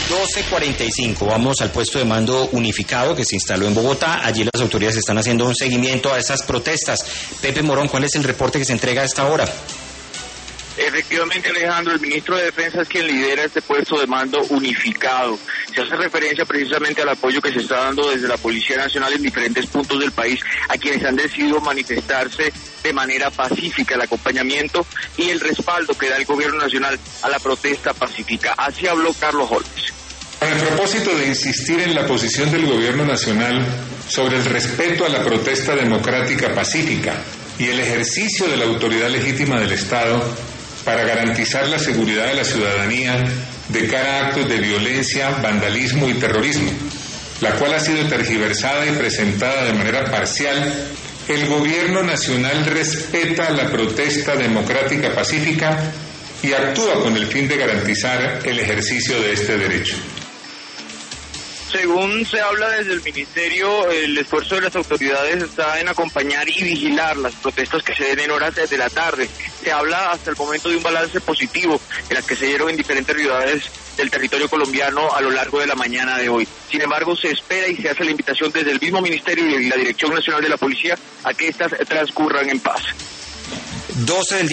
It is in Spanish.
12:45, vamos al puesto de mando unificado que se instaló en Bogotá. Allí las autoridades están haciendo un seguimiento a esas protestas. Pepe Morón, ¿cuál es el reporte que se entrega a esta hora? Efectivamente, Alejandro, el ministro de Defensa es quien lidera este puesto de mando unificado. Se hace referencia precisamente al apoyo que se está dando desde la Policía Nacional en diferentes puntos del país a quienes han decidido manifestarse de manera pacífica, el acompañamiento y el respaldo que da el gobierno nacional a la protesta pacífica. Así habló Carlos Holmes. Con el propósito de insistir en la posición del gobierno nacional sobre el respeto a la protesta democrática pacífica y el ejercicio de la autoridad legítima del Estado para garantizar la seguridad de la ciudadanía de cara a actos de violencia, vandalismo y terrorismo, la cual ha sido tergiversada y presentada de manera parcial, el gobierno nacional respeta la protesta democrática pacífica y actúa con el fin de garantizar el ejercicio de este derecho. Según se habla desde el ministerio, el esfuerzo de las autoridades está en acompañar y vigilar las protestas que se den en horas de la tarde. Se habla hasta el momento de un balance positivo en las que se dieron en diferentes ciudades del territorio colombiano a lo largo de la mañana de hoy. Sin embargo, se espera y se hace la invitación desde el mismo ministerio y la Dirección Nacional de la Policía a que estas transcurran en paz. 12 del